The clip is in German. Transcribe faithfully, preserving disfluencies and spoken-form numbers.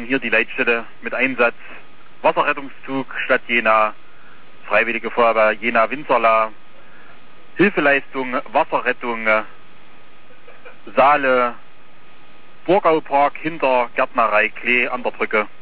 hier die Leitstelle mit Einsatz Wasserrettungszug Stadt Jena, Freiwillige Feuerwehr Jena-Winzerla, Hilfeleistung Wasserrettung Saale, Burgaupark hinter Gärtnerei Klee an der Brücke.